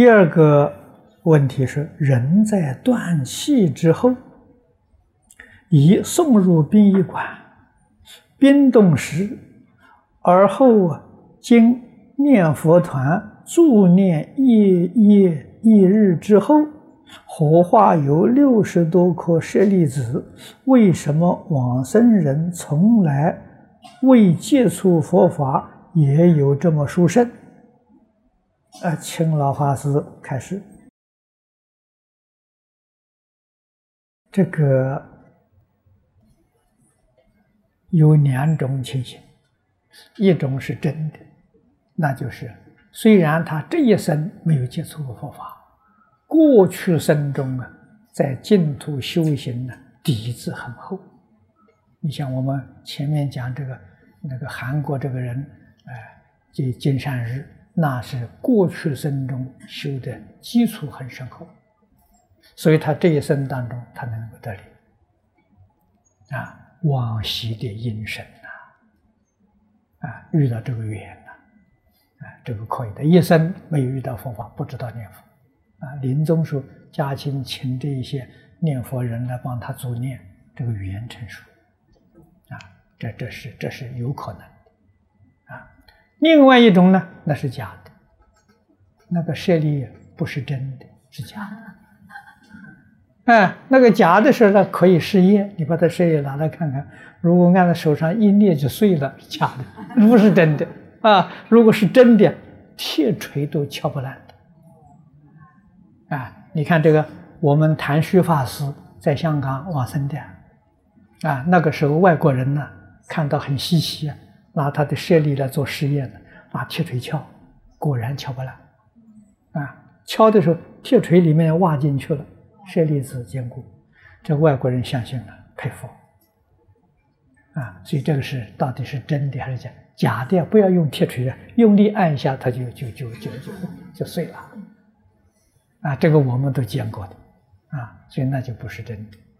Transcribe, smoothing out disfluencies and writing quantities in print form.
第二个问题是，人在断气之后，已送入殡仪馆，冰冻时，而后经念佛团助念一夜一日之后，火化有60多颗舍利子，为什么往生人从来未接触佛法，也有这么殊胜？请老法师开始。这个有2种情形，一种是真的，那就是虽然他这一生没有接触过佛法，过去生中在净土修行底子很厚。你像我们前面讲那个韩国这个人，金善日，那是过去生中修的基础很深厚，所以他这一生当中他能够得力往昔的因身遇到这个缘这个可以的。一生没有遇到佛法，不知道念佛临终时家亲请这一些念佛人来帮他助念，这个缘成熟这是有可能的另外一种呢，那是假的，那个舍利不是真的，是假的那个假的时候可以试验，你把它舍利拿来看看，如果按在手上一捏就碎了，是假的，不是真的如果是真的，铁锤都敲不烂的你看这个我们谭旭法师在香港往生的那个时候外国人看到很稀奇拿他的舍利来做实验拿铁锤敲，果然敲不烂敲的时候铁锤里面挖进去了，舍利子坚固，这外国人相信了，佩服所以这个是到底是真的还是假？假的不要用铁锤用力按一下它就碎了这个我们都见过的所以那就不是真的。